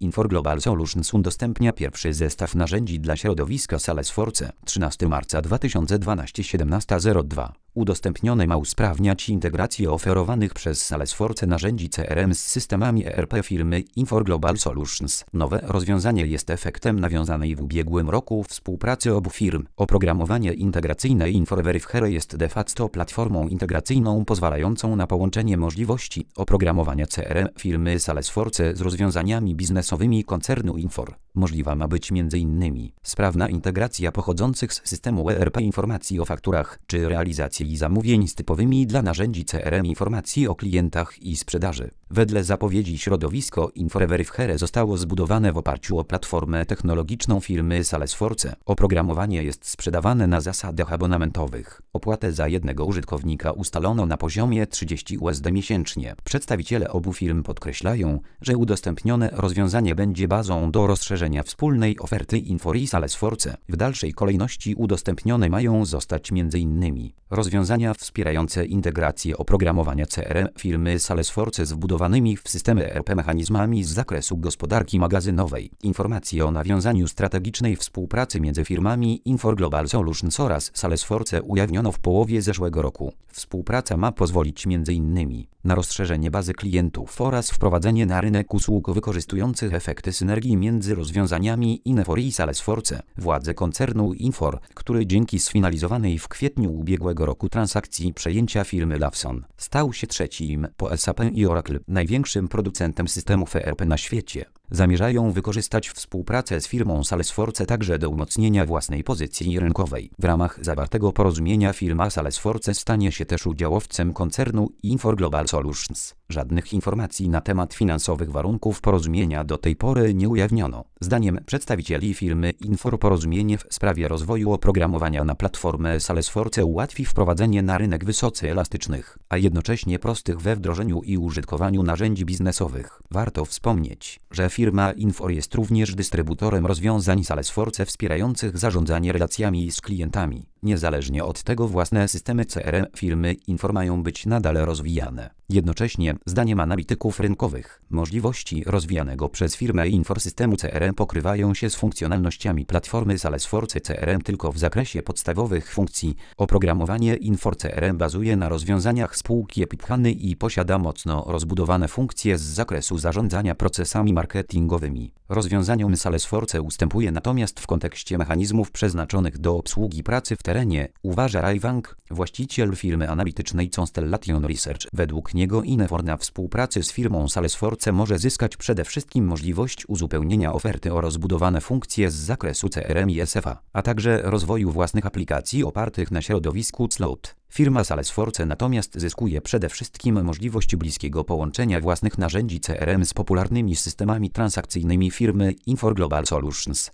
Infor Global Solutions udostępnia pierwszy zestaw narzędzi dla środowiska Salesforce 13 marca 2012 17:02. Udostępniony ma usprawniać integrację oferowanych przez Salesforce narzędzi CRM z systemami ERP firmy Infor Global Solutions. Nowe rozwiązanie jest efektem nawiązanej w ubiegłym roku współpracy obu firm. Oprogramowanie integracyjne Infor Verifier jest de facto platformą integracyjną pozwalającą na połączenie możliwości oprogramowania CRM firmy Salesforce z rozwiązaniami biznesowymi koncernu Infor. Możliwa ma być m.in. sprawna integracja pochodzących z systemu ERP informacji o fakturach czy realizacji zamówień z typowymi dla narzędzi CRM informacji o klientach i sprzedaży. Wedle zapowiedzi środowisko Infor Verifier zostało zbudowane w oparciu o platformę technologiczną firmy Salesforce. Oprogramowanie jest sprzedawane na zasadach abonamentowych. Opłatę za jednego użytkownika ustalono na poziomie 30 USD miesięcznie. Przedstawiciele obu firm podkreślają, że udostępnione rozwiązanie będzie bazą do rozszerzenia wspólnej oferty Infor i Salesforce. W dalszej kolejności udostępnione mają zostać m.in. rozwiązania wspierające integrację oprogramowania CRM firmy Salesforce z wbudowanymi w systemy ERP mechanizmami z zakresu gospodarki magazynowej. Informacje o nawiązaniu strategicznej współpracy między firmami Infor Global Solutions oraz Salesforce ujawniono w połowie zeszłego roku. Współpraca ma pozwolić m.in. na rozszerzenie bazy klientów oraz wprowadzenie na rynek usług wykorzystujących efekty synergii między rozwiązaniami Infor i Salesforce. Władze koncernu Infor, który dzięki sfinalizowanej w kwietniu ubiegłego roku transakcji przejęcia firmy Lawson stał się trzecim po SAP i Oracle największym producentem systemów ERP na świecie, zamierzają wykorzystać współpracę z firmą Salesforce także do umocnienia własnej pozycji rynkowej. W ramach zawartego porozumienia firma Salesforce stanie się też udziałowcem koncernu Infor Global Solutions. Żadnych informacji na temat finansowych warunków porozumienia do tej pory nie ujawniono. Zdaniem przedstawicieli firmy Infor porozumienie w sprawie rozwoju oprogramowania na platformę Salesforce ułatwi wprowadzenie na rynek wysoce elastycznych, a jednocześnie prostych we wdrożeniu i użytkowaniu narzędzi biznesowych. Warto wspomnieć, że firma Infor jest również dystrybutorem rozwiązań Salesforce wspierających zarządzanie relacjami z klientami. Niezależnie od tego własne systemy CRM firmy Infor mają być nadal rozwijane. Jednocześnie, zdaniem analityków rynkowych, możliwości rozwijanego przez firmę Infor systemu CRM pokrywają się z funkcjonalnościami platformy Salesforce CRM tylko w zakresie podstawowych funkcji. Oprogramowanie Infor CRM bazuje na rozwiązaniach spółki Epiphany i posiada mocno rozbudowane funkcje z zakresu zarządzania procesami marketingowymi. Rozwiązaniom Salesforce ustępuje natomiast w kontekście mechanizmów przeznaczonych do obsługi pracy w terenie, uważa Ray Wang, właściciel firmy analitycznej Constellation Research. Według niego Infor na współpracy z firmą Salesforce może zyskać przede wszystkim możliwość uzupełnienia oferty o rozbudowane funkcje z zakresu CRM i SFA, a także rozwoju własnych aplikacji opartych na środowisku cloud. Firma Salesforce natomiast zyskuje przede wszystkim możliwość bliskiego połączenia własnych narzędzi CRM z popularnymi systemami transakcyjnymi firmy Infor Global Solutions.